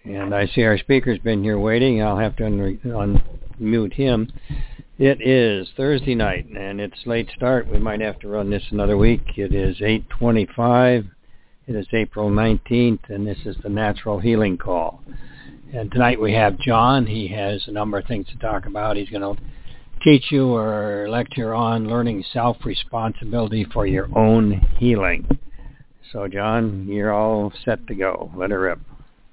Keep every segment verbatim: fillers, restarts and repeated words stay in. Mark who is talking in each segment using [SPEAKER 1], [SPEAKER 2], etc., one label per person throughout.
[SPEAKER 1] And I see our speaker's been here waiting. I'll have to un- unmute him. It is Thursday night, and it's late start. We might have to run this another week. It is eight twenty-five. It is April nineteenth, and this is the Natural Healing Call. And tonight we have John. He has a number of things to talk about. He's going to teach you or lecture on learning self-responsibility for your own healing. So, John, you're all set to go. Let her rip.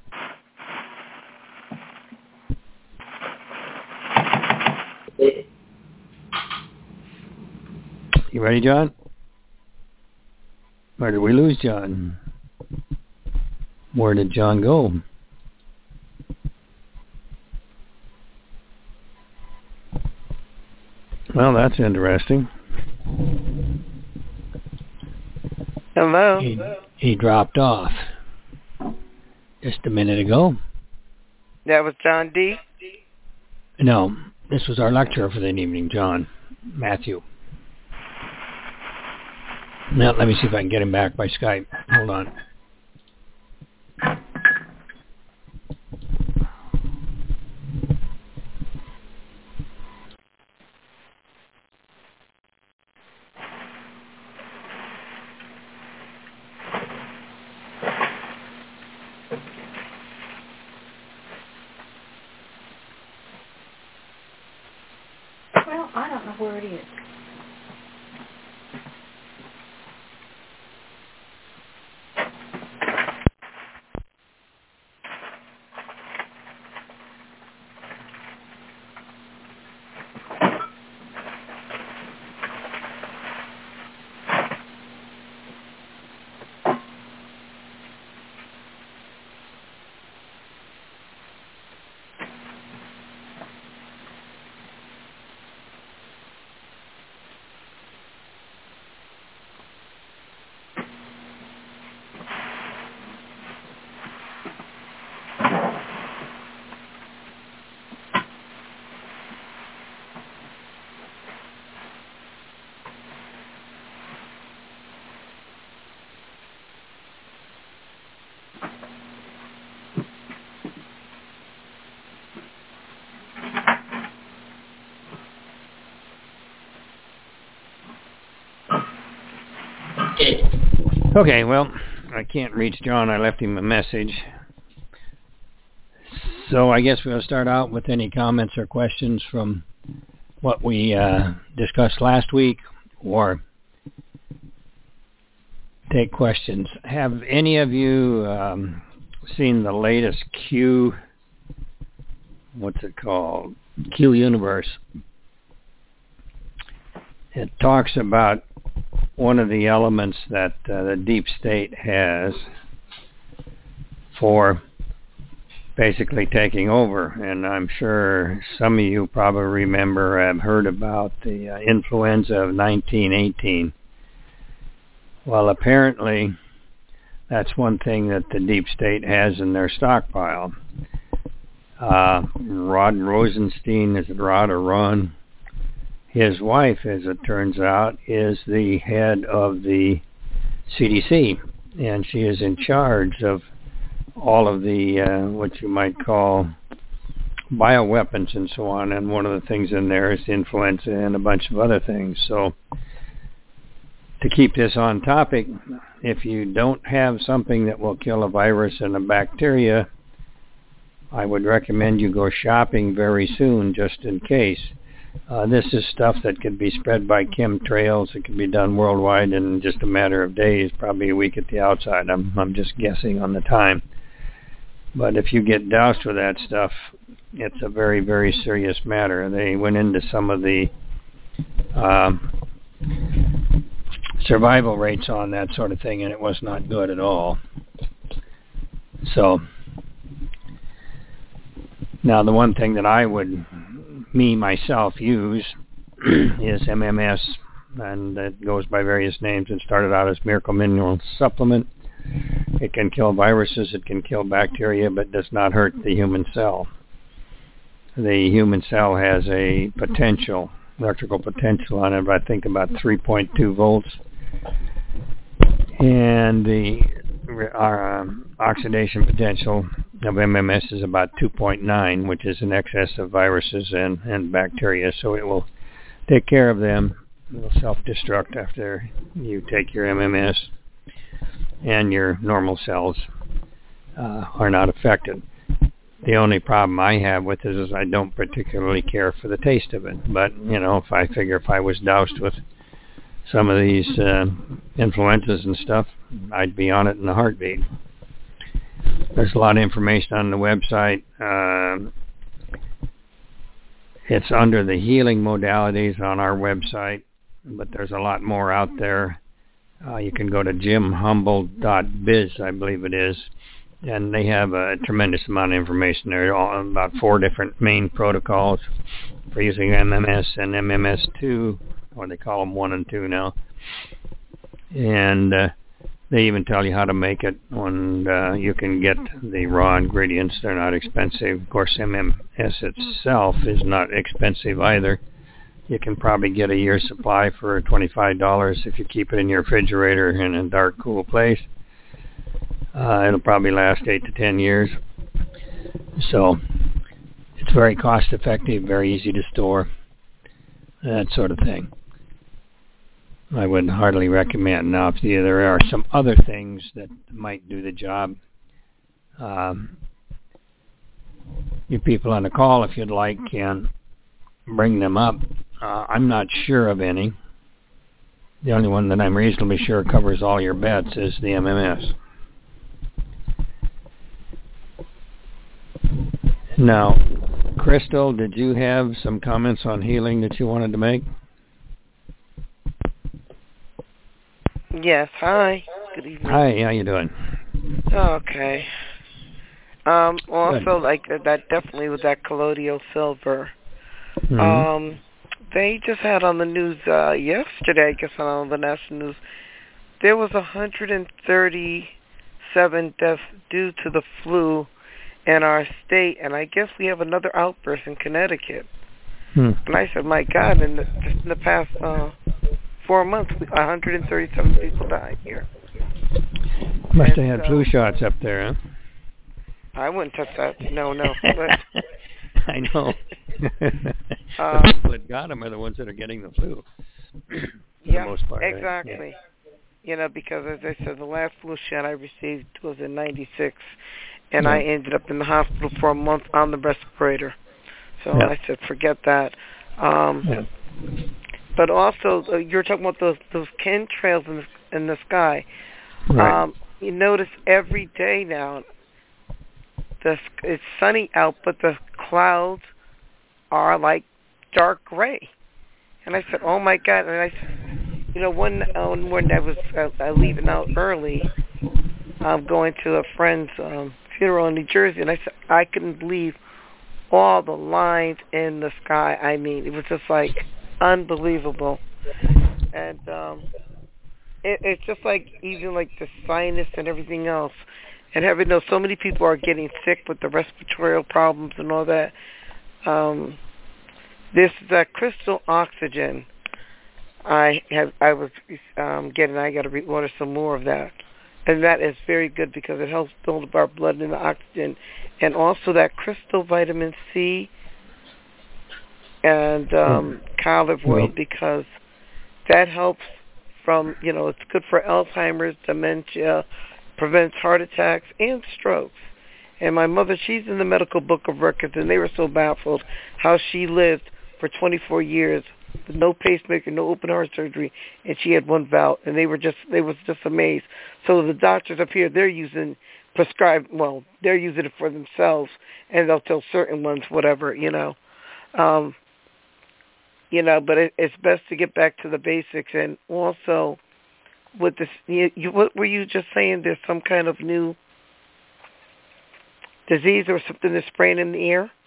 [SPEAKER 1] You ready, John? Or did we lose John? Where did John go? Well, that's interesting.
[SPEAKER 2] Hello.
[SPEAKER 1] He, he dropped off just a minute ago.
[SPEAKER 2] That was John D?
[SPEAKER 1] No, this was our lecturer for the evening, John Matthew. Now, let me see if I can get him back by Skype. Hold on.
[SPEAKER 3] Well, I don't know where it is.
[SPEAKER 1] Okay, well, I can't reach John. I left him a message. So I guess we'll start out with any comments or questions from what we uh, discussed last week, or take questions. Have any of you um, seen the latest Q, what's it called? Q Universe. It talks about one of the elements that uh, the deep state has for basically taking over. And I'm sure some of you probably remember, have heard about the uh, influenza of nineteen eighteen. Well, apparently that's one thing that the deep state has in their stockpile. Uh, Rod Rosenstein, is it Rod or Ron? His wife, as it turns out, is the head of the C D C, and she is in charge of all of the, uh, what you might call, bioweapons and so on, and one of the things in there is influenza and a bunch of other things. So to keep this on topic, if you don't have something that will kill a virus and a bacteria, I would recommend you go shopping very soon, just in case. Uh, this is stuff that could be spread by chemtrails. It can be done worldwide in just a matter of days, probably a week at the outside. I'm I'm just guessing on the time. But if you get doused with that stuff, it's a very, very serious matter. They went into some of the um, survival rates on that sort of thing, and it was not good at all. So, now the one thing that I would, me, myself, use is M M S, and it goes by various names. It started out as Miracle Mineral Supplement. It can kill viruses, it can kill bacteria, but does not hurt the human cell. The human cell has a potential, electrical potential on it, I think about three point two volts. And the our, um, oxidation potential of M M S is about two point nine, which is in excess of viruses and, and bacteria. So it will take care of them. It will self-destruct after you take your M M S, and your normal cells uh, are not affected. The only problem I have with it is I don't particularly care for the taste of it. But, you know, if I figure if I was doused with some of these uh, influenzas and stuff, I'd be on it in a heartbeat. There's a lot of information on the website. Uh, it's under the healing modalities on our website, but there's a lot more out there. Uh, you can go to jim humble dot biz, I believe it is, and they have a tremendous amount of information there, all, about four different main protocols for using M M S and M M S two, or they call them one and two now. And uh, they even tell you how to make it, and uh, you can get the raw ingredients. They're not expensive. Of course, M M S itself is not expensive either. You can probably get a year's supply for twenty-five dollars if you keep it in your refrigerator in a dark, cool place. Uh, it'll probably last eight to ten years. So it's very cost effective, very easy to store, that sort of thing. I would hardly recommend. Now, if there are some other things that might do the job, um, you people on the call, if you'd like, can bring them up. Uh, I'm not sure of any. The only one that I'm reasonably sure covers all your bets is the M M S. Now, Crystal, did you have some comments on healing that you wanted to make?
[SPEAKER 2] Yes, hi. Good evening.
[SPEAKER 1] Hi, how you doing?
[SPEAKER 2] Okay. Um, also,
[SPEAKER 1] Good.
[SPEAKER 2] like, that definitely with that colloidal silver.
[SPEAKER 1] Mm-hmm.
[SPEAKER 2] Um, they just had on the news uh, yesterday, I guess on the national news, there was one hundred thirty-seven deaths due to the flu in our state, and I guess we have another outburst in Connecticut.
[SPEAKER 1] Hmm.
[SPEAKER 2] And I said, my God, in the, just in the past uh, four months, one hundred thirty-seven people died here.
[SPEAKER 1] Must
[SPEAKER 2] and
[SPEAKER 1] have had
[SPEAKER 2] so,
[SPEAKER 1] flu shots up there, huh?
[SPEAKER 2] I wouldn't touch that. No, no. But,
[SPEAKER 1] I know.
[SPEAKER 2] um,
[SPEAKER 1] the people that got them are the ones that are getting the flu. For
[SPEAKER 2] yeah,
[SPEAKER 1] the most part,
[SPEAKER 2] exactly.
[SPEAKER 1] Right? Yeah.
[SPEAKER 2] You know, because as I said, the last flu shot I received was in ninety-six, and
[SPEAKER 1] Yeah.
[SPEAKER 2] I ended up in the hospital for a month on the respirator. So
[SPEAKER 1] Yeah.
[SPEAKER 2] I said, forget that. Um,
[SPEAKER 1] Yeah.
[SPEAKER 2] But also, uh, you're talking about those those chemtrails in the, in the sky.
[SPEAKER 1] Right.
[SPEAKER 2] Um, you notice every day now, the it's sunny out, but the clouds are like dark gray. And I said, oh my God! And I said, you know, one uh, one morning I was uh, leaving out early, um, going to a friend's um, funeral in New Jersey, and I said I couldn't believe all the lines in the sky. I mean, it was just like unbelievable. And um, it, it's just like even like the sinus and everything else. And having know so many people are getting sick with the respiratory problems and all that. Um, this that crystal oxygen, I have I was um, getting. I got to order some more of that, and that is very good because it helps build up our blood and the oxygen, and also that crystal vitamin C and um, olive oil, because that helps from, you know, it's good for Alzheimer's, dementia, prevents heart attacks and strokes. And my mother, she's in the medical book of records, and they were so baffled how she lived for twenty-four years with no pacemaker, no open heart surgery, and she had one valve, and they were just, they was just amazed. So the doctors up here, they're using prescribed, well, they're using it for themselves, and they'll tell certain ones whatever, you know. Um, you know, but it, it's best to get back to the basics. And also, with this, you, you, what were you just saying? There's some kind of new disease or something that's spraying in the air?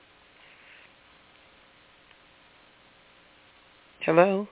[SPEAKER 2] Hello?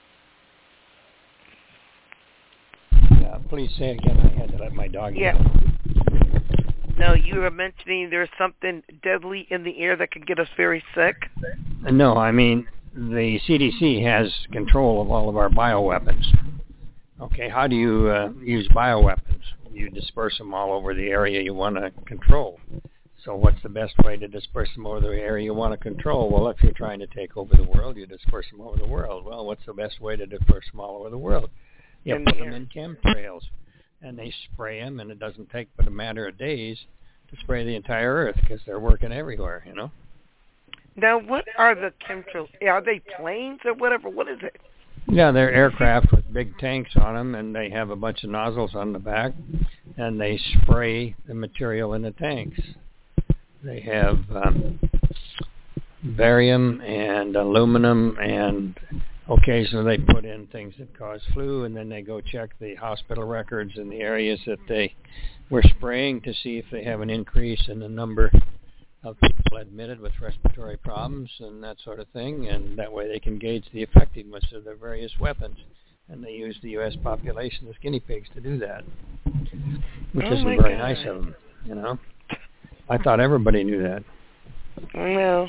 [SPEAKER 1] Yeah, please say again. I had to let my dog
[SPEAKER 2] Yeah.
[SPEAKER 1] out.
[SPEAKER 2] No, you were mentioning there's something deadly in the air that could get us very sick.
[SPEAKER 1] No, I mean, the C D C has control of all of our bioweapons. Okay, how do you uh, use bioweapons? you disperse them all over the area you want to control. So what's the best way to disperse them over the area you want to control? Well, if you're trying to take over the world, you disperse them over the world. Well, what's the best way to disperse them all over the world? You put them in chemtrails, and they spray them, and it doesn't take but a matter of days to spray the entire Earth because they're working everywhere, you know?
[SPEAKER 2] Now, what are the chemtrails? Are they planes or whatever? What is it?
[SPEAKER 1] Yeah, they're aircraft with big tanks on them, and they have a bunch of nozzles on the back, and they spray the material in the tanks. They have um, barium and aluminum, and occasionally they put in things that cause flu, and then they go check the hospital records in the areas that they were spraying to see if they have an increase in the number of people admitted with respiratory problems and that sort of thing, and that way they can gauge the effectiveness of their various weapons. And they use the U S population as guinea pigs to do that, which
[SPEAKER 2] oh
[SPEAKER 1] isn't very
[SPEAKER 2] God.
[SPEAKER 1] nice of them, you know. I thought everybody knew that.
[SPEAKER 2] No.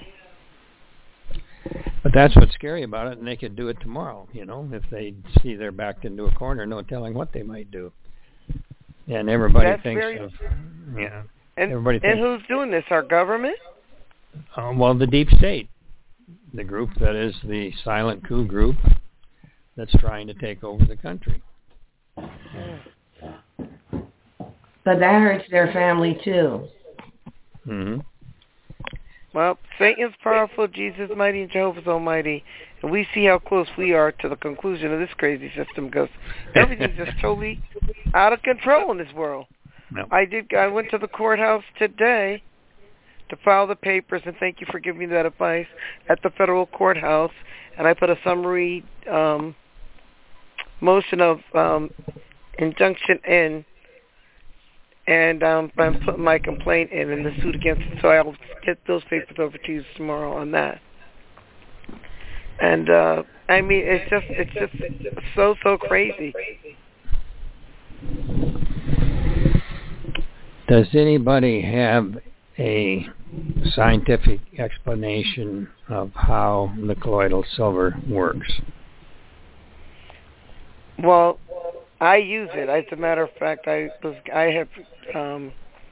[SPEAKER 1] But that's what's scary about it, and they could do it tomorrow, you know, if they see they're backed into a corner, no telling what they might do. And everybody
[SPEAKER 2] that's
[SPEAKER 1] thinks
[SPEAKER 2] very...
[SPEAKER 1] of, yeah.
[SPEAKER 2] And,
[SPEAKER 1] everybody
[SPEAKER 2] and
[SPEAKER 1] thinks,
[SPEAKER 2] who's doing this? Our government?
[SPEAKER 1] Uh, well, the deep state, the group that is the silent coup group that's trying to take over the country.
[SPEAKER 4] But that hurts their family, too.
[SPEAKER 1] Mm-hmm.
[SPEAKER 2] Well, Satan's powerful, Jesus mighty, and Jehovah's almighty. And we see how close we are to the conclusion of this crazy system because everything's just totally out of control in this world.
[SPEAKER 1] No.
[SPEAKER 2] I did. I went to the courthouse today to file the papers, and thank you for giving me that advice, at the federal courthouse. And I put a summary um, motion of um, injunction in, and um, I'm putting my complaint in and the suit against it. So I'll get those papers over to you tomorrow on that. And uh, I mean, it's just it's just so so crazy.
[SPEAKER 1] Does anybody have a scientific explanation of how the colloidal silver works?
[SPEAKER 2] Well, I use it. As a matter of fact, I was I have. Um,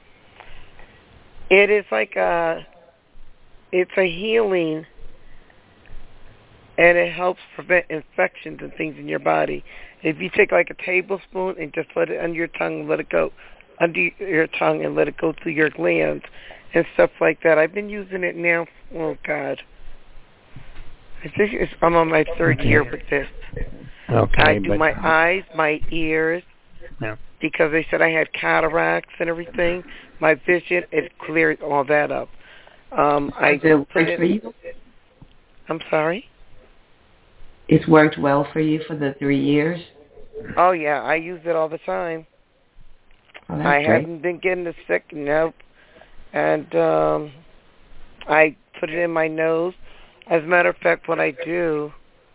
[SPEAKER 2] it is like a, it's a healing, and it helps prevent infections and things in your body. If you take like a tablespoon and just let it under your tongue and let it go under your tongue and let it go through your glands and stuff like that. I've been using it now. Oh God, I think it's, I'm on my third
[SPEAKER 1] okay.
[SPEAKER 2] year with this.
[SPEAKER 1] Okay,
[SPEAKER 2] I do
[SPEAKER 1] but,
[SPEAKER 2] my eyes, my ears,
[SPEAKER 1] yeah.
[SPEAKER 2] because they said I had cataracts and everything. My vision, it cleared all that up. Um, I
[SPEAKER 4] Does it work
[SPEAKER 2] put it,
[SPEAKER 4] for you?
[SPEAKER 2] I'm sorry?
[SPEAKER 4] It's worked well for you for the three years?
[SPEAKER 2] Oh, yeah, I use it all the time.
[SPEAKER 4] Oh, that's
[SPEAKER 2] I
[SPEAKER 4] great.
[SPEAKER 2] haven't been getting the sick, nope. And um, I put it in my nose. As a matter of fact, what I do,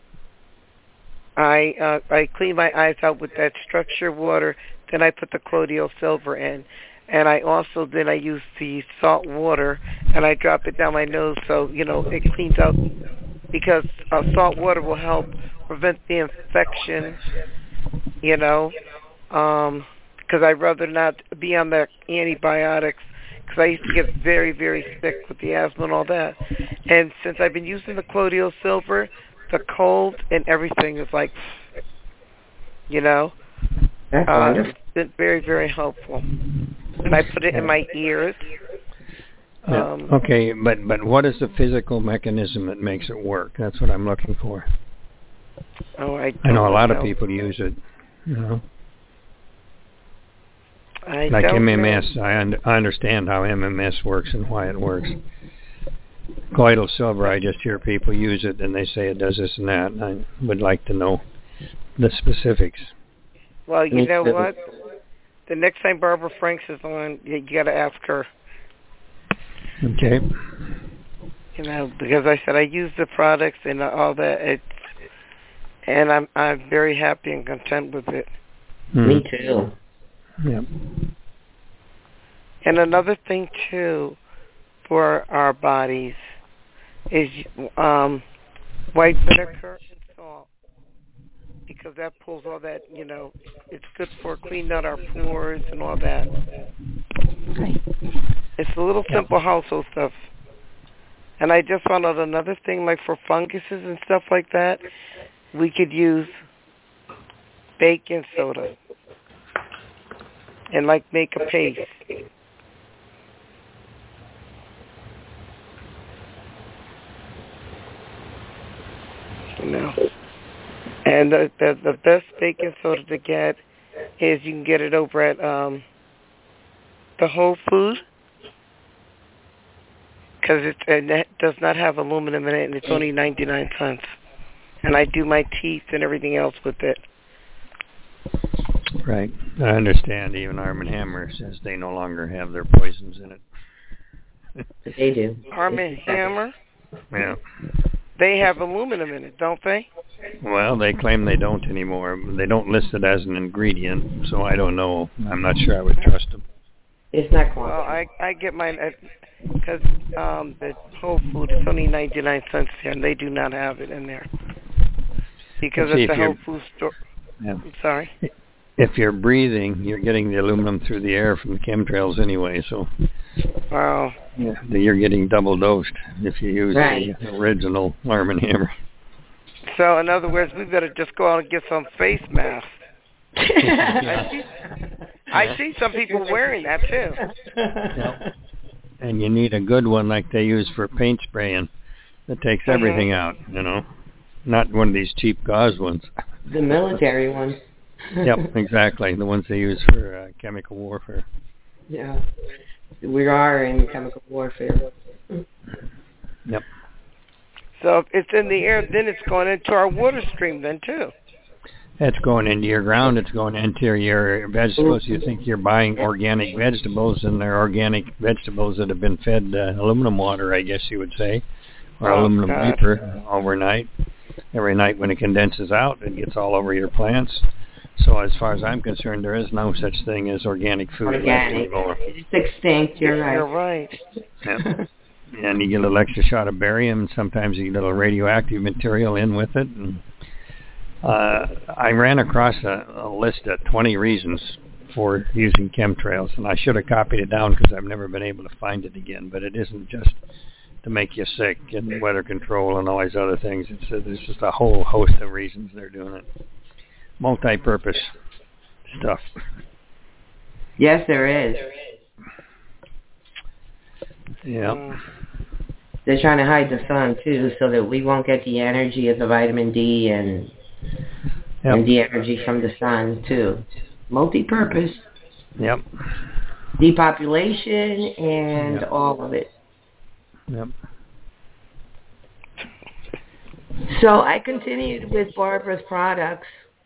[SPEAKER 2] I uh, I clean my eyes out with that structure water. Then I put the colloidal silver in, and I also then I use the salt water and I drop it down my nose so you know it cleans out, because uh, salt water will help prevent the infection. You know, um, because I'd rather not be on the antibiotics. Because I used to get very, very sick with the asthma and all that. And since I've been using the colloidal silver, the cold and everything is like, you know,
[SPEAKER 4] That's
[SPEAKER 2] uh,
[SPEAKER 4] wonderful.
[SPEAKER 2] it's been very, very helpful. And I put it in my ears.
[SPEAKER 1] Yeah.
[SPEAKER 2] Um,
[SPEAKER 1] Okay, but but what is the physical mechanism that makes it work? That's what I'm looking for.
[SPEAKER 2] Oh, I,
[SPEAKER 1] I know a lot
[SPEAKER 2] know.
[SPEAKER 1] of people use it. You know,
[SPEAKER 2] I
[SPEAKER 1] like
[SPEAKER 2] don't
[SPEAKER 1] M M S.
[SPEAKER 2] know.
[SPEAKER 1] I, un- I understand how M M S works and why it works. Colloidal silver, I just hear people use it and they say it does this and that. And I would like to know the specifics.
[SPEAKER 2] Well, you
[SPEAKER 4] Me
[SPEAKER 2] know
[SPEAKER 4] too.
[SPEAKER 2] what? The next time Barbara Franks is on, you, you got to ask her.
[SPEAKER 1] Okay.
[SPEAKER 2] You know, because I said I use the products and all that, it, and I'm I'm very happy and content with it.
[SPEAKER 1] Hmm.
[SPEAKER 4] Me too.
[SPEAKER 1] Yep.
[SPEAKER 2] And another thing too, for our bodies, is um, white vinegar and salt. because that pulls all that, you know, it's good for cleaning out our pores and all that.
[SPEAKER 4] Right.
[SPEAKER 2] It's a little
[SPEAKER 1] Yep.
[SPEAKER 2] simple household stuff. And I just found out another thing, like for funguses and stuff like that, we could use baking soda and like make a paste. You know. And the, the the best baking soda to get is you can get it over at um the Whole Foods, because it, it does not have aluminum in it, and it's only ninety-nine cents. And I do my teeth and everything else with it.
[SPEAKER 1] Right. I understand. Even Arm and Hammer says they no longer have their poisons in it.
[SPEAKER 4] But they do.
[SPEAKER 2] Arm and Hammer,
[SPEAKER 1] Yeah.
[SPEAKER 2] they have aluminum in it, don't they?
[SPEAKER 1] Well, they claim they don't anymore. They don't list it as an ingredient, so I don't know. I'm not sure I would trust them.
[SPEAKER 4] It's not
[SPEAKER 2] Well,
[SPEAKER 4] quantity.
[SPEAKER 2] I I get mine at, because um, the Whole Foods is only ninety-nine cents there, and they do not have it in there. Because
[SPEAKER 1] See,
[SPEAKER 2] at the
[SPEAKER 1] if you're-
[SPEAKER 2] Whole Foods store.
[SPEAKER 1] Yeah.
[SPEAKER 2] I'm sorry.
[SPEAKER 1] If you're breathing, you're getting the aluminum through the air from the chemtrails anyway, so
[SPEAKER 2] Wow.
[SPEAKER 1] yeah, you're getting double dosed if you use
[SPEAKER 4] Right.
[SPEAKER 1] the original Arm and Hammer.
[SPEAKER 2] So, in other words, we better just go out and get some face masks. I see, I see some people wearing that, too.
[SPEAKER 1] Yep. And you need a good one like they use for paint spraying that takes
[SPEAKER 2] Mhm.
[SPEAKER 1] everything out, you know. Not one of these cheap gauze ones.
[SPEAKER 4] The military ones.
[SPEAKER 1] Yep, exactly. The ones they use for uh, chemical warfare.
[SPEAKER 4] Yeah. We are in chemical warfare.
[SPEAKER 1] Yep.
[SPEAKER 2] So if it's in the air, then it's going into our water stream then, too.
[SPEAKER 1] It's going into your ground. It's going into your vegetables. You think you're buying organic vegetables, and they're organic vegetables that have been fed uh, aluminum water, I guess you would say, or
[SPEAKER 2] Oh,
[SPEAKER 1] aluminum
[SPEAKER 2] God.
[SPEAKER 1] vapor overnight. Every night when it condenses out, it gets all over your plants. So as far as I'm concerned, there is no such thing as organic food left
[SPEAKER 4] Organic.
[SPEAKER 1] anymore.
[SPEAKER 4] It's extinct. You're right.
[SPEAKER 2] You're right.
[SPEAKER 1] Yep. And you get a little extra shot of barium, and sometimes you get a little radioactive material in with it. And, uh, I ran across a, a list of twenty reasons for using chemtrails, and I should have copied it down because I've never been able to find it again. But it isn't just to make you sick and weather control and all these other things. It's a, there's just a whole host of reasons they're doing it. Multi-purpose stuff.
[SPEAKER 4] Yes, there is.
[SPEAKER 1] Yeah.
[SPEAKER 2] Mm.
[SPEAKER 4] They're trying to hide the sun too, so that we won't get the energy of the vitamin D and
[SPEAKER 1] Yep.
[SPEAKER 4] and the energy from the sun too. Multi-purpose,
[SPEAKER 1] Yep.
[SPEAKER 4] depopulation, and
[SPEAKER 1] Yep.
[SPEAKER 4] all of it.
[SPEAKER 1] Yep.
[SPEAKER 4] So I continued with Barbara's products.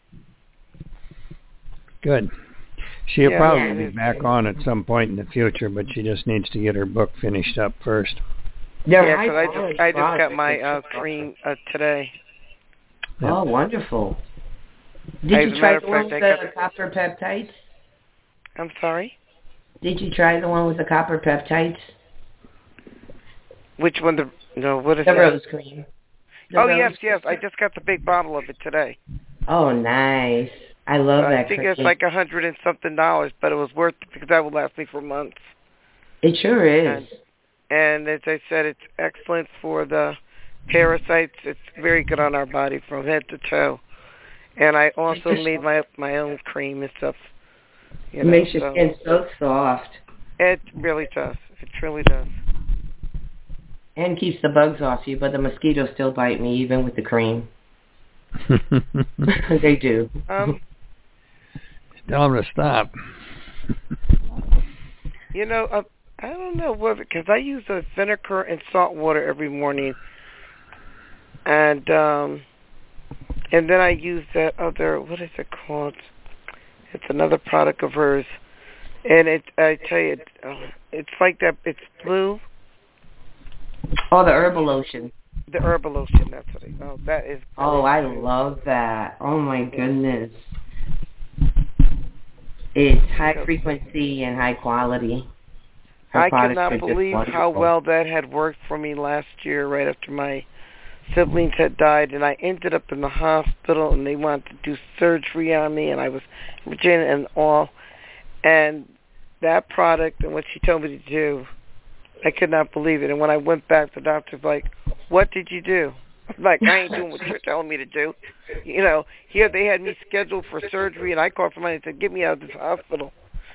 [SPEAKER 1] Good. She'll
[SPEAKER 2] Yeah,
[SPEAKER 1] probably
[SPEAKER 4] yeah.
[SPEAKER 1] be back on at some point in the future, but she just needs to get her book finished up first.
[SPEAKER 4] They're
[SPEAKER 2] Yeah,
[SPEAKER 4] high
[SPEAKER 2] because I
[SPEAKER 4] quality
[SPEAKER 2] just I just got
[SPEAKER 4] products.
[SPEAKER 2] my uh, cream uh, today.
[SPEAKER 1] Yep.
[SPEAKER 4] Oh, wonderful.
[SPEAKER 2] As
[SPEAKER 4] Did
[SPEAKER 2] a
[SPEAKER 4] you
[SPEAKER 2] matter
[SPEAKER 4] try
[SPEAKER 2] of
[SPEAKER 4] the one
[SPEAKER 2] fact,
[SPEAKER 4] with
[SPEAKER 2] I
[SPEAKER 4] the
[SPEAKER 2] got-
[SPEAKER 4] copper peptides?
[SPEAKER 2] I'm sorry?
[SPEAKER 4] Did you try the one with the copper peptides?
[SPEAKER 2] Which one? The no, what is
[SPEAKER 4] The
[SPEAKER 2] that?
[SPEAKER 4] rose cream. The
[SPEAKER 2] Oh,
[SPEAKER 4] rose
[SPEAKER 2] yes, yes. I
[SPEAKER 4] cream.
[SPEAKER 2] just got the big bottle of it today.
[SPEAKER 4] Oh, nice. I love
[SPEAKER 2] I
[SPEAKER 4] that
[SPEAKER 2] think
[SPEAKER 4] cream.
[SPEAKER 2] it's like a hundred and something dollars, but it was worth it because that will last me for months.
[SPEAKER 4] It sure is.
[SPEAKER 2] And, and as I said, it's excellent for the parasites. It's very good on our body from head to toe. And I also
[SPEAKER 4] Makes
[SPEAKER 2] made
[SPEAKER 4] your-
[SPEAKER 2] my my own cream and stuff. You
[SPEAKER 4] It
[SPEAKER 2] know,
[SPEAKER 4] makes your
[SPEAKER 2] so
[SPEAKER 4] skin so soft
[SPEAKER 2] it really does. It truly does.
[SPEAKER 4] and keeps the bugs off you, but the mosquitoes still bite me even with the cream. They do.
[SPEAKER 2] Um,
[SPEAKER 1] Tell them to stop.
[SPEAKER 2] you know, uh, I don't know what because I use a vinegar and salt water every morning, and um, and then I use that other what is it called? It's another product of hers, and it I tell you, it, uh, it's like that. It's blue.
[SPEAKER 4] Oh, the herbal lotion.
[SPEAKER 2] The herbal lotion. That's what it. Oh, that is.
[SPEAKER 4] Oh, I love that. Oh my goodness. It's high frequency and high quality. Her
[SPEAKER 2] I
[SPEAKER 4] products are
[SPEAKER 2] cannot
[SPEAKER 4] just
[SPEAKER 2] believe how
[SPEAKER 4] wonderful.
[SPEAKER 2] well that had worked for me last year, right after my siblings had died, and I ended up in the hospital, and they wanted to do surgery on me, and I was Virginia and all. And that product and what she told me to do, I could not believe it. And when I went back, the doctor's like, "What did you do?" I'm like, "I ain't doing what you're telling me to do." You know, here they had me scheduled for surgery, and I called for money and said, "Get me out of this hospital."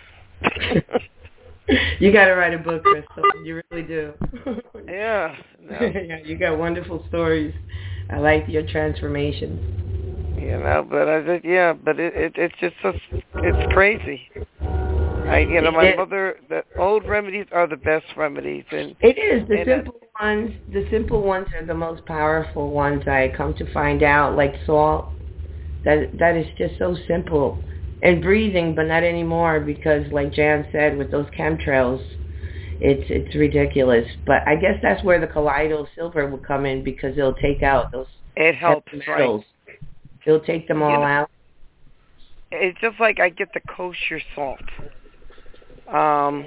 [SPEAKER 4] You got to write a book, Crystal. You really do.
[SPEAKER 2] Yeah. No.
[SPEAKER 4] Yeah. You got wonderful stories. I like your transformation.
[SPEAKER 2] You know, but I said, yeah, but it, it it's just so, it's crazy. I, you know, my
[SPEAKER 4] it,
[SPEAKER 2] mother, the old remedies are the best remedies, and
[SPEAKER 4] it is the
[SPEAKER 2] and,
[SPEAKER 4] simple
[SPEAKER 2] uh,
[SPEAKER 4] ones. The simple ones are the most powerful ones. I come to find out, like salt. That that is just so simple. And breathing, but not anymore because, like Jan said, with those chemtrails, it's it's ridiculous. But I guess that's where the colloidal silver will come in because it'll take out those
[SPEAKER 2] it helps,
[SPEAKER 4] metals.
[SPEAKER 2] Right?
[SPEAKER 4] It'll take them all
[SPEAKER 2] you know,
[SPEAKER 4] out.
[SPEAKER 2] It's just like I get the kosher salt. Um,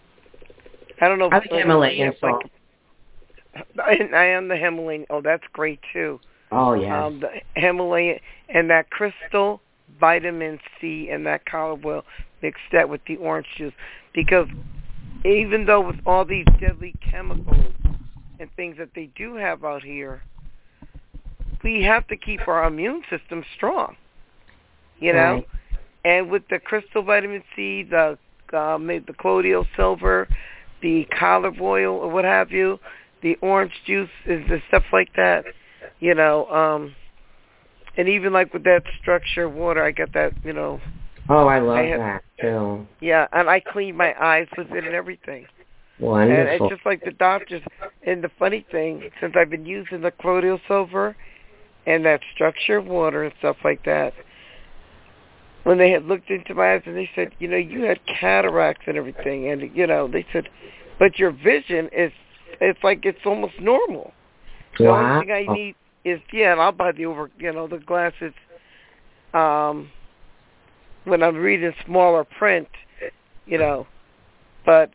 [SPEAKER 2] I don't know.
[SPEAKER 4] I like Himalayan salt.
[SPEAKER 2] Like, I, I am the Himalayan. Oh, that's great too.
[SPEAKER 4] Oh yeah.
[SPEAKER 2] Um, the Himalayan and that crystal vitamin C and that olive oil, mix that with the orange juice, because even though with all these deadly chemicals and things that they do have out here, we have to keep our immune system strong, you know.
[SPEAKER 4] Right.
[SPEAKER 2] And with the crystal vitamin C, the um, the colloidal silver, the olive oil or what have you, the orange juice, is the stuff like that, you know. Um, And even like with that structure water, I got that, you know.
[SPEAKER 4] Oh, I love
[SPEAKER 2] I have,
[SPEAKER 4] that too.
[SPEAKER 2] Yeah, and I clean my eyes with it and everything.
[SPEAKER 4] Wonderful.
[SPEAKER 2] And it's just like the doctors. And the funny thing, since I've been using the colloidal silver and that structure water and stuff like that, when they had looked into my eyes and they said, you know, you had cataracts and everything, and you know, they said, but your vision is, it's like it's almost normal. The
[SPEAKER 4] wow.
[SPEAKER 2] only thing I need is, yeah, and I'll buy the over, you know, the glasses um, when I'm reading smaller print, you know, but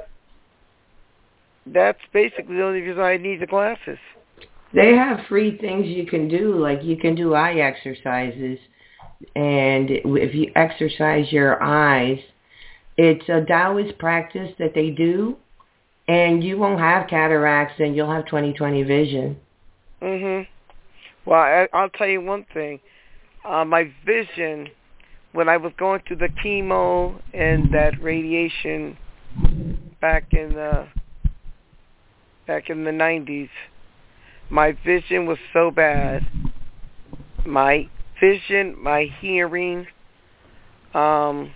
[SPEAKER 2] that's basically the only reason I need the glasses.
[SPEAKER 4] They have free things you can do, like you can do eye exercises, and if you exercise your eyes, it's a Taoist practice that they do, and you won't have cataracts, and you'll have twenty twenty vision.
[SPEAKER 2] Mhm. Well, I, I'll tell you one thing. Uh, my vision, when I was going through the chemo and that radiation back in the back in the nineties, my vision was so bad. My vision, my hearing, um,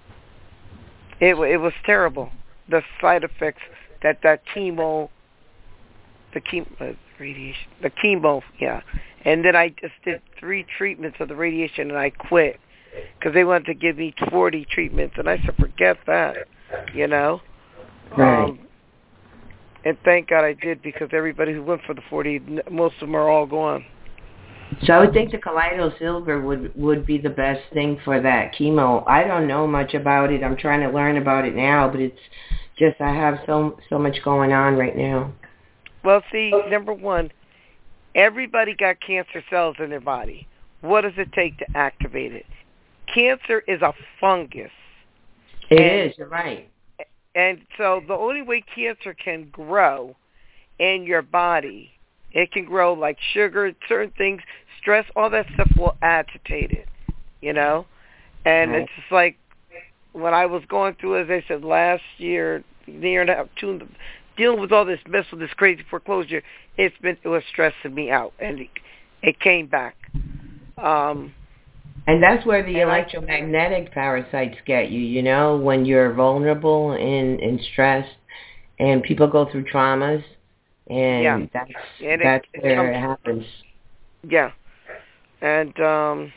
[SPEAKER 2] it it was terrible. The side effects that that chemo, the chemo. Radiation, the chemo, yeah. And then I just did three treatments of the radiation, and I quit because they wanted to give me forty treatments, and I said, forget that, you know.
[SPEAKER 4] Right.
[SPEAKER 2] Um, and thank God I did, because everybody who went for the forty, most of them are all gone.
[SPEAKER 4] So I would think the colloidal silver would would be the best thing for that chemo. I don't know much about it. I'm trying to learn about it now, but it's just I have so so much going on right now.
[SPEAKER 2] Well, see, number one, everybody got cancer cells in their body. What does it take to activate it? Cancer is a fungus.
[SPEAKER 4] It
[SPEAKER 2] and,
[SPEAKER 4] is, you're right.
[SPEAKER 2] And so the only way cancer can grow in your body, it can grow like sugar, certain things, stress, all that stuff will agitate it, you know? And
[SPEAKER 4] right.
[SPEAKER 2] It's just like when I was going through, as I said, last year, year and a half, two, dealing with all this mess with this crazy foreclosure, it's been it was stressing me out, and it, it came back. Um,
[SPEAKER 4] and that's where the electromagnetic I, parasites get you. You know, when you're vulnerable and, and stressed, and people go through traumas, and
[SPEAKER 2] yeah.
[SPEAKER 4] that's
[SPEAKER 2] and
[SPEAKER 4] that's
[SPEAKER 2] it,
[SPEAKER 4] where
[SPEAKER 2] it,
[SPEAKER 4] it happens.
[SPEAKER 2] Yeah, and um,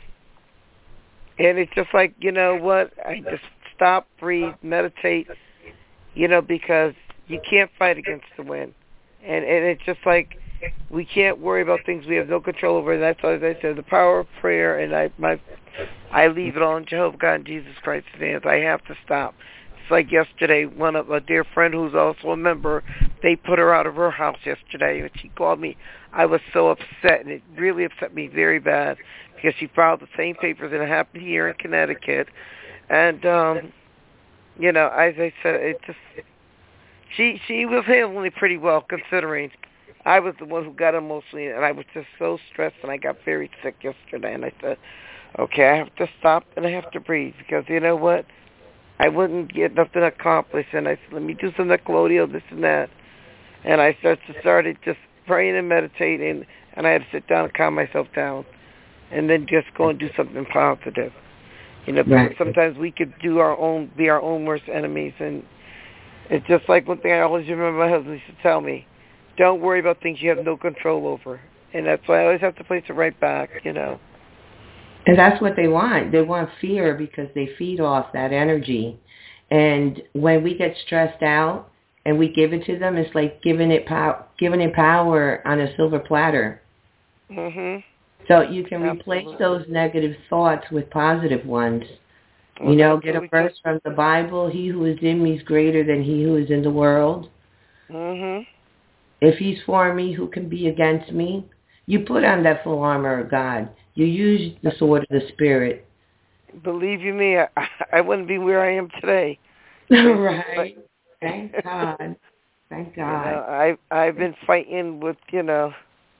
[SPEAKER 2] and it's just like, you know what? I just stop, breathe, meditate. You know, because you can't fight against the wind. And and it's just like we can't worry about things we have no control over. And that's why, as I said, the power of prayer, and I my I leave it all in Jehovah God and Jesus Christ's hands. I have to stop. like yesterday, one of a dear friend who's also a member, they put her out of her house yesterday, and she called me. I was so upset, and it really upset me very bad because she filed the same papers, and it happened here in Connecticut. And, um, you know, as I said, it just, she she was handling it pretty well considering I was the one who got emotionally, and I was just so stressed, and I got very sick yesterday, and I said, okay, I have to stop, and I have to breathe, because you know what? I wouldn't get nothing accomplished, and I said, let me do some Nickelodeon, this and that. And I started, started just praying and meditating, and I had to sit down and calm myself down, and then just go and do something positive. You know,
[SPEAKER 4] Right.
[SPEAKER 2] sometimes we could do our own, be our own worst enemies, and it's just like one thing I always remember my husband used to tell me, don't worry about things you have no control over. And that's why I always have to place it right back, you know.
[SPEAKER 4] And that's what they want. They want fear because they feed off that energy. And when we get stressed out and we give it to them, it's like giving it pow- giving it power on a silver platter.
[SPEAKER 2] Mhm.
[SPEAKER 4] So you can
[SPEAKER 2] Absolutely.
[SPEAKER 4] replace those negative thoughts with positive ones.
[SPEAKER 2] Well,
[SPEAKER 4] you know,
[SPEAKER 2] that's
[SPEAKER 4] get
[SPEAKER 2] what
[SPEAKER 4] a
[SPEAKER 2] we
[SPEAKER 4] verse
[SPEAKER 2] just-
[SPEAKER 4] from the Bible. He who is in me is greater than he who is in the world.
[SPEAKER 2] Mhm.
[SPEAKER 4] If he's for me, who can be against me? You put on that full armor of God. You use the sword of the Spirit.
[SPEAKER 2] Believe you me, I, I wouldn't be where I am today.
[SPEAKER 4] Right. Thank God. Thank
[SPEAKER 2] You
[SPEAKER 4] God.
[SPEAKER 2] know, I I've been fighting with, you know,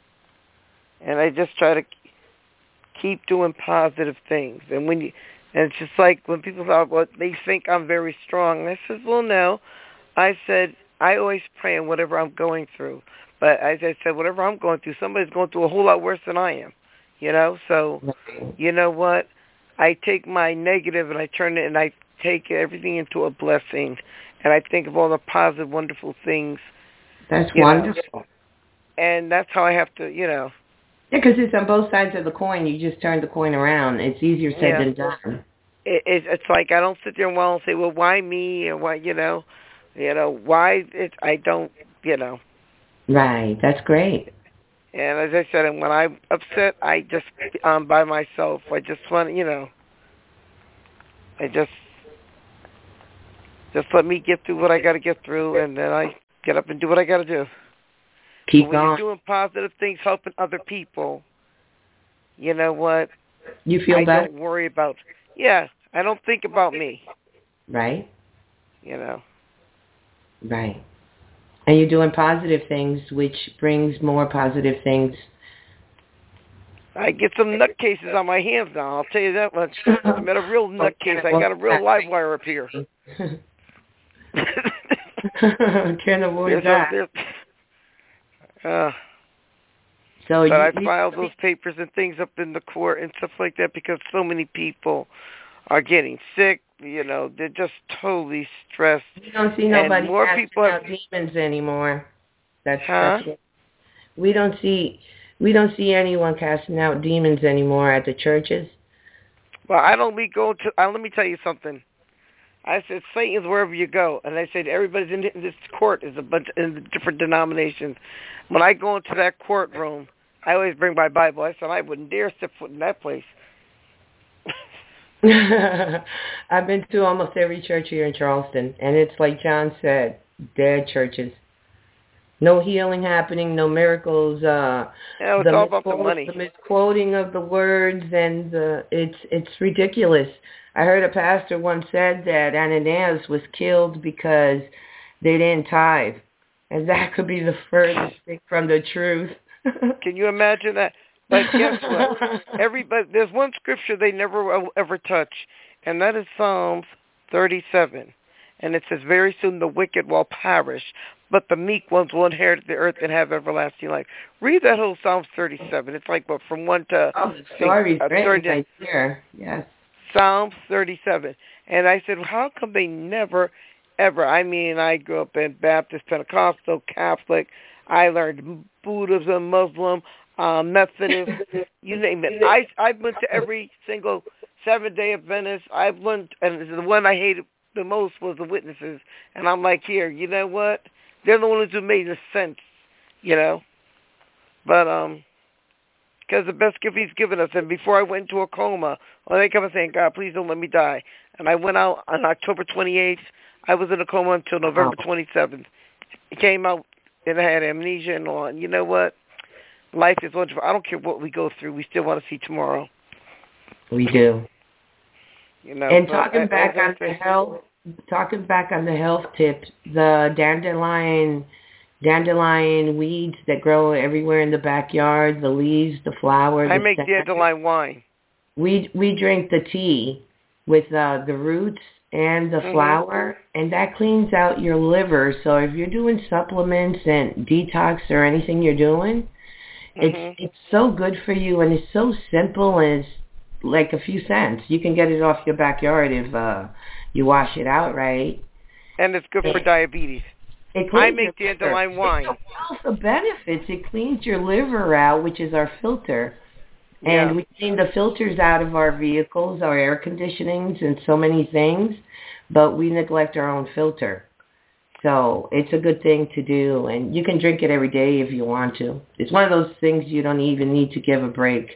[SPEAKER 2] and I just try to keep doing positive things. And when you, and it's just like when people talk about, they think I'm very strong. I said, well, no. I said, I always pray on whatever I'm going through. But as I said, whatever I'm going through, somebody's going through a whole lot worse than I am. You know? So, you know what? I take my negative and I turn it and I take everything into a blessing. And I think of all the positive, wonderful things.
[SPEAKER 4] That's
[SPEAKER 2] you know,
[SPEAKER 4] wonderful.
[SPEAKER 2] and that's how I have to, you know.
[SPEAKER 4] Yeah, because it's on both sides of the coin. You just turn the coin around. It's easier said
[SPEAKER 2] Yeah.
[SPEAKER 4] than done.
[SPEAKER 2] It, it, it's like I don't sit there and well and say, well, why me? Or why, you know, you know, why it, I don't, you know.
[SPEAKER 4] Right. That's great.
[SPEAKER 2] And as I said, and when I'm upset, I just, I'm by myself. I just want, you know, I just, just let me get through what I got to get through, and then I get up and do what I got to do.
[SPEAKER 4] Keep
[SPEAKER 2] but when
[SPEAKER 4] going.
[SPEAKER 2] you're doing positive things, helping other people, you know what?
[SPEAKER 4] You feel
[SPEAKER 2] I
[SPEAKER 4] better?
[SPEAKER 2] don't worry about, yeah, I don't think about me.
[SPEAKER 4] Right.
[SPEAKER 2] You know.
[SPEAKER 4] Right. And you're doing positive things, which brings more positive things.
[SPEAKER 2] I get some nutcases on my hands now, I'll tell you that much. I met a real nutcase. I got a real live wire up here.
[SPEAKER 4] Can't avoid
[SPEAKER 2] there's
[SPEAKER 4] that.
[SPEAKER 2] A, uh,
[SPEAKER 4] so
[SPEAKER 2] but
[SPEAKER 4] you,
[SPEAKER 2] I
[SPEAKER 4] you,
[SPEAKER 2] filed those papers and things up in the court and stuff like that because so many people are getting sick. You know, they're just totally stressed.
[SPEAKER 4] You don't see nobody
[SPEAKER 2] and more
[SPEAKER 4] casting
[SPEAKER 2] people
[SPEAKER 4] out
[SPEAKER 2] have,
[SPEAKER 4] demons anymore. That's,
[SPEAKER 2] huh?
[SPEAKER 4] that's what, we don't see we don't see anyone casting out demons anymore at the churches.
[SPEAKER 2] Well, I don't be going to. Uh, let me tell you something. I said Satan's wherever you go, and I said everybody's in this court is a bunch in different denominations. When I go into that courtroom, I always bring my Bible. I said I wouldn't dare step foot in that place.
[SPEAKER 4] I've been to almost every church here in Charleston, and it's like John said, dead churches. No healing happening, no miracles. Uh,
[SPEAKER 2] Yeah, it's
[SPEAKER 4] the
[SPEAKER 2] all about the
[SPEAKER 4] misquote-
[SPEAKER 2] money.
[SPEAKER 4] The misquoting of the words, and the, it's it's ridiculous. I heard a pastor once said that Ananias was killed because they didn't tithe, and that could be the furthest thing from the truth.
[SPEAKER 2] Can you imagine that? But guess what? Everybody, there's one scripture they never will ever touch, and that is Psalms thirty-seven. And it says, very soon the wicked will perish, but the meek ones will inherit the earth and have everlasting life. Read that whole Psalms thirty-seven. It's like, what, from one to...
[SPEAKER 4] Oh, the story's
[SPEAKER 2] uh,
[SPEAKER 4] great
[SPEAKER 2] thirty,
[SPEAKER 4] right here. Yes.
[SPEAKER 2] Psalms thirty-seven. And I said, well, how come they never, ever... I mean, I grew up in Baptist, Pentecostal, Catholic. I learned Buddhism, Muslim, uh, Methodist, you name it. I I went to every single Seventh-day Adventist. I've learned, and the one I hated the most was the Witnesses. And I'm like, here, you know what? They're the ones who made the sense, you know. But, um, because the best gift he's given us. And before I went into a coma, well, they kept saying, God, please don't let me die. And I went out on October twenty-eighth. I was in a coma until November twenty-seventh. It came out and I had amnesia and all. And you know what? Life is wonderful. I don't care what we go through. We still want to see tomorrow.
[SPEAKER 4] We do.
[SPEAKER 2] You know.
[SPEAKER 4] And
[SPEAKER 2] but
[SPEAKER 4] talking
[SPEAKER 2] I,
[SPEAKER 4] back
[SPEAKER 2] I,
[SPEAKER 4] on the health, talking back on the health tips, the dandelion, dandelion weeds that grow everywhere in the backyard, the leaves, the flowers.
[SPEAKER 2] I
[SPEAKER 4] the
[SPEAKER 2] make
[SPEAKER 4] stem.
[SPEAKER 2] dandelion wine.
[SPEAKER 4] We we drink the tea with uh, the roots and the
[SPEAKER 2] Mm-hmm.
[SPEAKER 4] flower, and that cleans out your liver. So if you're doing supplements and detox or anything you're doing,
[SPEAKER 2] Mm-hmm.
[SPEAKER 4] it's it's so good for you, and it's so simple, and it's like a few cents. You can get it off your backyard if uh, you wash it out right.
[SPEAKER 2] And it's good for diabetes.
[SPEAKER 4] It
[SPEAKER 2] I
[SPEAKER 4] cleans
[SPEAKER 2] make
[SPEAKER 4] your
[SPEAKER 2] dandelion
[SPEAKER 4] liver.
[SPEAKER 2] wine.
[SPEAKER 4] It's a wealth of benefits. It cleans your liver out, which is our filter.
[SPEAKER 2] Yeah.
[SPEAKER 4] And we clean the filters out of our vehicles, our air conditionings, and so many things, but we neglect our own filter. So it's a good thing to do, and you can drink it every day if you want to. It's one of those things you don't even need to give a break.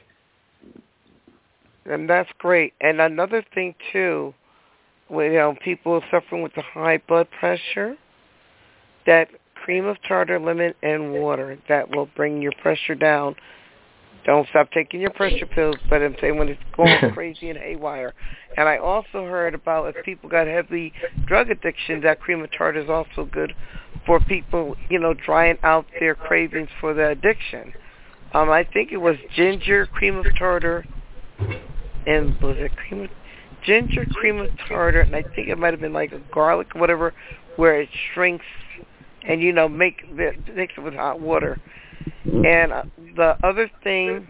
[SPEAKER 2] And that's great. And another thing, too, when you know, people suffering with the high blood pressure, that cream of tartar, lemon, and water, that will bring your pressure down. Don't stop taking your pressure pills, but I'm saying when it's going crazy and haywire. And I also heard about if people got heavy drug addiction, that cream of tartar is also good for people, you know, drying out their cravings for the addiction. Um, I think it was ginger, cream of tartar, and was it cream of ginger, cream of tartar, and I think it might have been like a garlic or whatever, where it shrinks and, you know, make the, mix it with hot water. And uh, the other thing,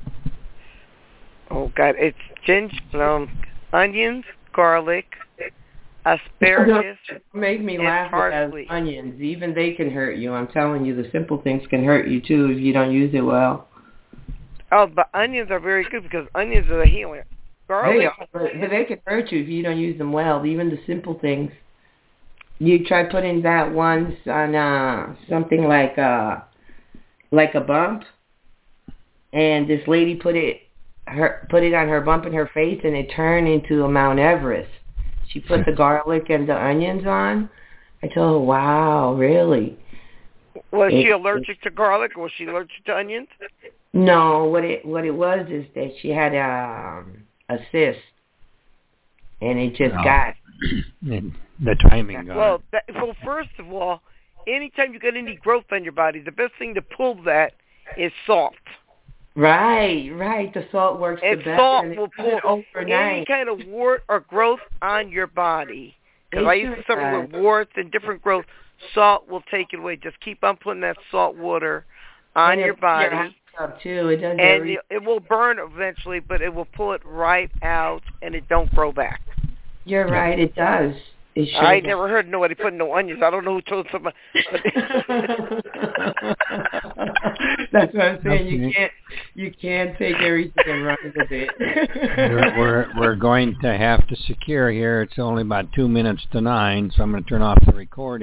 [SPEAKER 2] oh God, it's ginger, um, onions, garlic, asparagus,
[SPEAKER 4] Make me
[SPEAKER 2] and
[SPEAKER 4] laugh with
[SPEAKER 2] parsley.
[SPEAKER 4] those onions. Even they can hurt you. I'm telling you, the simple things can hurt you too if you don't use it well.
[SPEAKER 2] Oh, but onions are very good because onions are the healer. Garlic,
[SPEAKER 4] They are, but, but they can hurt you if you don't use them well. Even the simple things. You try putting that once on uh, something like uh, like a bump, and this lady put it her put it on her bump in her face, and it turned into a Mount Everest. She put the garlic and the onions on. I told her, "Wow, really?"
[SPEAKER 2] was
[SPEAKER 4] it,
[SPEAKER 2] she allergic to garlic or was she allergic to onions?
[SPEAKER 4] No, what it what it was is that she had um, a cyst, and it just
[SPEAKER 1] Oh.
[SPEAKER 4] got
[SPEAKER 1] the timing got
[SPEAKER 2] Well,
[SPEAKER 1] it.
[SPEAKER 2] that, well, first of all, anytime you get any growth on your body, the best thing to pull that is salt.
[SPEAKER 4] right, right. The salt works
[SPEAKER 2] And
[SPEAKER 4] the best,
[SPEAKER 2] salt
[SPEAKER 4] and it
[SPEAKER 2] will
[SPEAKER 4] does
[SPEAKER 2] pull
[SPEAKER 4] it overnight.
[SPEAKER 2] any kind of wart or growth on your body. Because
[SPEAKER 4] It
[SPEAKER 2] I used to
[SPEAKER 4] sure
[SPEAKER 2] suffer
[SPEAKER 4] does.
[SPEAKER 2] with warts and different growth. Salt will take it away. Just keep on putting that salt water on
[SPEAKER 4] And
[SPEAKER 2] your
[SPEAKER 4] it-
[SPEAKER 2] body.
[SPEAKER 4] Your up too. It does
[SPEAKER 2] And
[SPEAKER 4] every-
[SPEAKER 2] it, it will burn eventually, but it will pull it right out, and it don't grow back.
[SPEAKER 4] You're right. It does. It sure
[SPEAKER 2] I
[SPEAKER 4] does.
[SPEAKER 2] never heard nobody putting no onions. I don't know who told somebody. But
[SPEAKER 4] That's what I'm saying. You
[SPEAKER 1] Okay.
[SPEAKER 4] can't you can't take everything and run with it.
[SPEAKER 1] we're, we're we're going to have to secure here. It's only about two minutes to nine, so I'm going to turn off the recording.